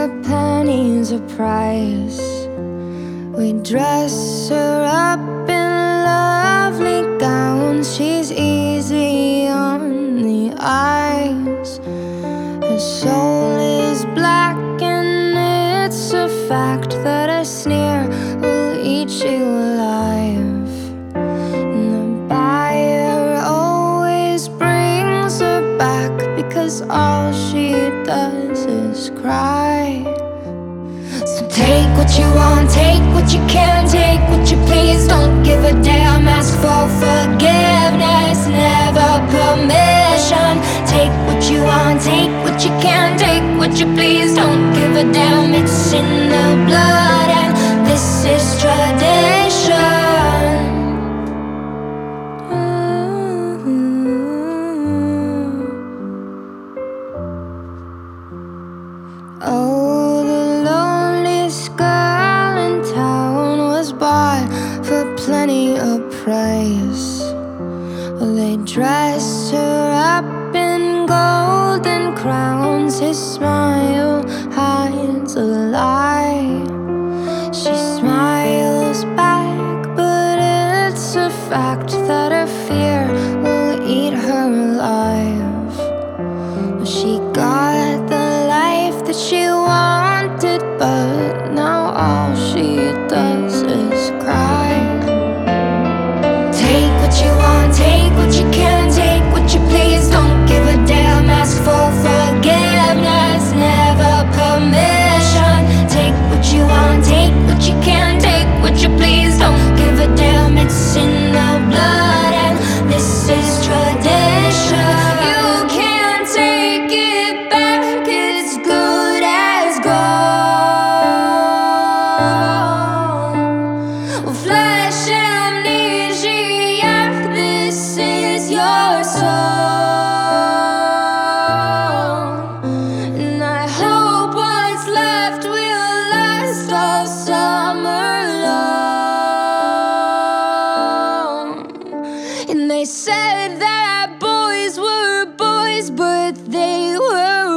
a penny's a price. We dress her up in lovely gowns. She's easy on the eyes. Her soul is black, and it's a fact that a sneer will eat you alive. And the buyer always brings her back, because all she does is cry. So take what you want, take what you can, take what you please. Don't give a damn, ask for forgiveness, never permission. Take what you want, take what you can, take what you please. Don't give a damn, it's in the blood, and this is tradition. Oh, the loneliest girl in town was bought for plenty of price. They dress her up in golden crowns. His smile hides a lie. She smiles back, but it's a fact that her fear will eat her alive. She got the life that she wanted, but now all she does is cry. Take what you want, take what you can, take what you please. Don't give a damn, ask for forgiveness, never permission. Take what you want, take what you can, take what you please. Don't give a damn, it's in the blood, and this is tradition. You can't take it back, it's good as gold. Flash amnesiac, this is your soul. And I hope what's left will last all summer long. And they said that boys were boys, but they were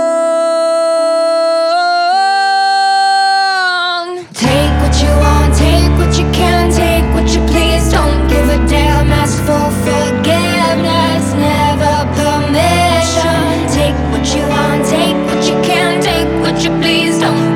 wrong. Take what you want, take what you can, take what you please. Don't give a damn, ask for forgiveness, never permission. Take what you want, take what you can, take what you please. Don't